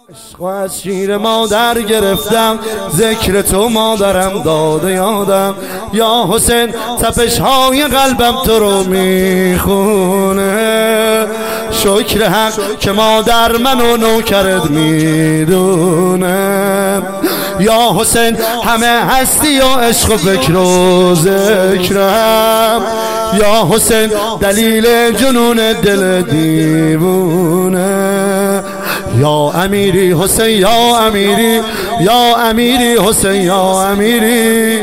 عشق از شیر مادر گرفتم، ذکر تو مادرم داده یادم. یا حسین تپش های قلبم تو رو میخونه، شکر حق که مادر منو نوکرت میدونه. یا حسین همه هستی و عشق و فکر و ذکرم، یا حسین دلیل جنون دل دیوونه. یا امیری حسین یا امیری، یا امیری حسین یا امیری،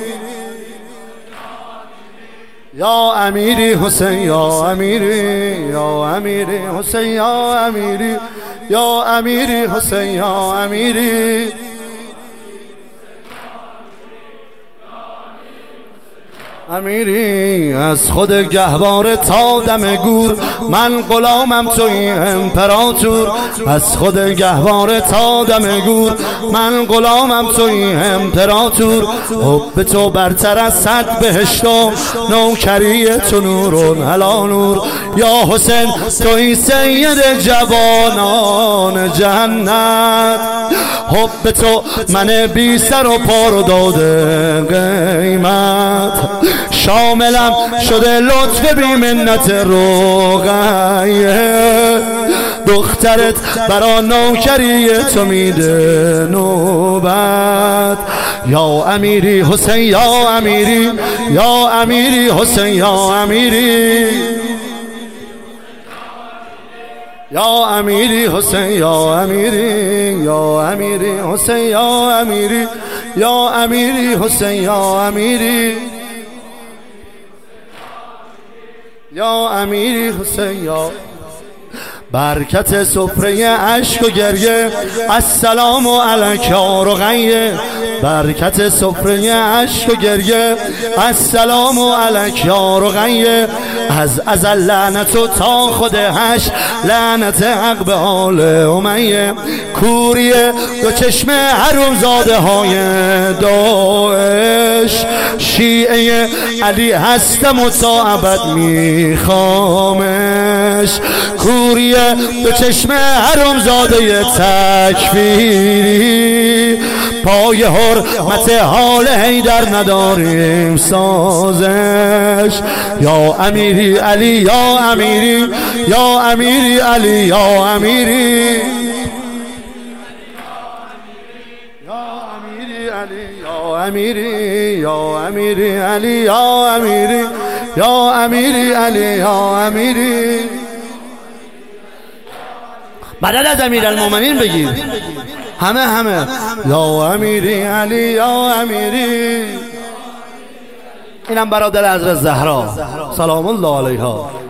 یا امیری حسین یا امیری، یا امیری حسین یا امیری، یا امیری حسین یا امیری. امیری از خود گهواره تا دم گور، من غلامم توی امپراتور. از خود گهواره تا دم گور، من غلامم توی امپراتور. حب تو برتر از صد بهشت و نوکری تو نور علی نور. یا حسین توی سید جوانان جنت، حب تو من بی سر و پا رو داده قیمت. شاملم شده لطف بی منت رقیه، دخترت برا نوکری تو میده نوبت. یا امیری حسین یا امیری، یا امیری حسین یا امیری، یا امیری حسین یا امیری، یا امیری حسین یا امیری، یا امیری حسین یا امیری، یا امیری حسین یا. برکت سفره عشق و گریه، السلام علیک یا رقیه. برکت سفره عشق و گریه، السلام علیک یا رقیه. از ازل لعنت و تا خود هشت، لعنت حق به آل امیه. کوری دو چشم حرومزاده های داعش، شیعه علی هستم و تا ابد میخوامش. کوری دو چشم حرومزاده تکفیری، پای حرمت حال حیدر نداریم سازش. یا امیری علی یا امیری، یا امیری علی یا امیری، یا امیری علی یا امیری، یا امیری علی یا امیری، یا امیری علی یا امیری. مدد از امیرالمومنین بگیر همه. یا امیری علی یا امیری. اینم برادر حضرت زهرا سلام الله علیها.